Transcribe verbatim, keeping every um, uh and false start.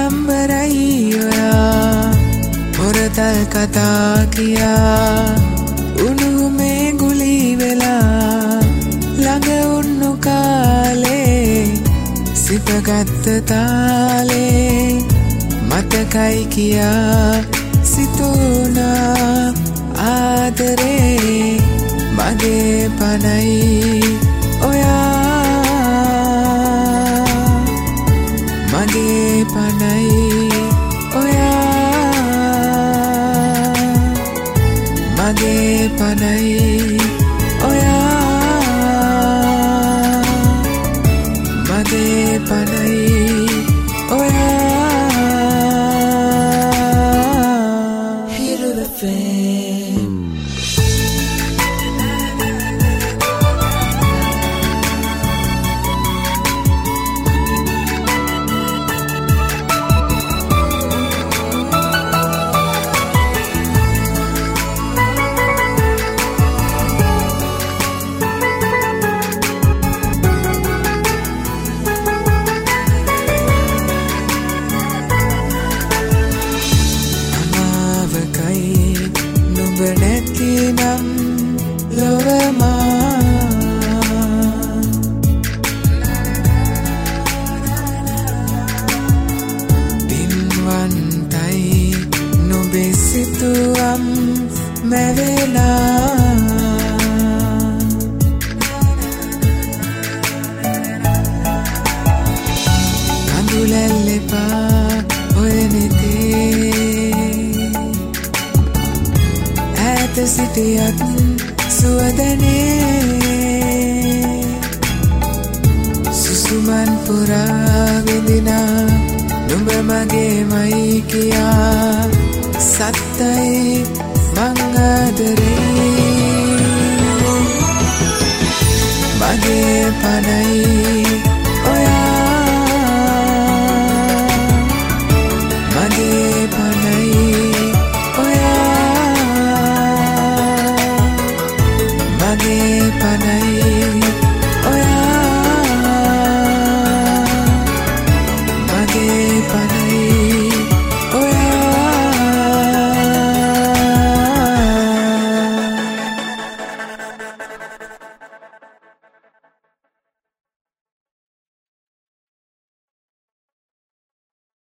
ආඩම්බරයි ඔයා මොරතල් කතා කියා උණුහුමේ ගුලි වෙලා ළඟ උන්නු කාලේ සිපගත්ත තාලේ මතකයි කියා සිතුනා ආදරේ මගේ පනයි ඔයා මගේ පනයි ඔයා මගේ පනයි ඔයා මගේ පනයි ඔයා Hiru F M නැතිනම් ලොවමා පින්වන්තයි නුඹේ සිතුවම් මැවෙලා කඳුලැල්ලෙපා ඔයනෙතේ සිටියත් සුවදනේ සුසුමන් පුරා විඳිනා නුඹ මගේමයි කියා සත්තයි මං ආදරේ මගේ පනයි